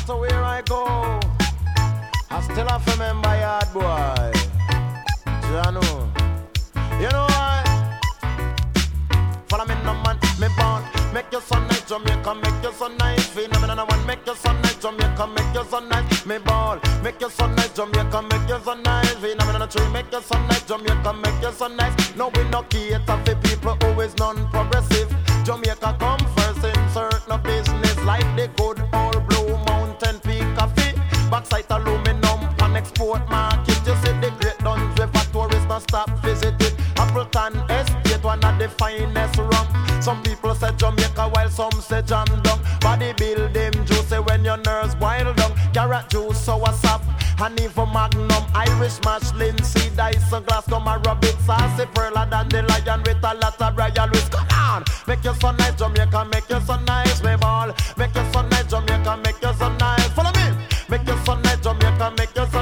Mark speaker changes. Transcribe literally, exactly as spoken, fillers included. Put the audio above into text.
Speaker 1: matter where I go, I still have to remember yard boy. Jano, you know why? Follow me no man, me born. Make your son nice, Jamaica, make your son nice. Phenomenal one, make your son nice, Jamaica, make your son nice. Me ball, make your son nice, Jamaica, make your son nice. Phenomenal tree, make your son nice, Jamaica, make your son nice. No we no cater for people who is non-progressive. Jamaica come first in certain business like the good old Blue Mountain Peak Coffee. Backside aluminum and export market. You see the great duns with a tourist not stop visiting. Appleton Estate, one of the finest rum. Some people say Jamaica while some say jam down. Body build them juicy when your nerves boil down. Carrot juice, sour sap, and even magnum. Irish mash, linseed, ice, and glass. Come and rub it, saucy pearl, than the lion with a lot of royal whisk. Come on, make your son nice, Jamaica, make your son nice, me ball. Make your son nice, Jamaica, make your son nice. Follow me, make your son nice, Jamaica, make your son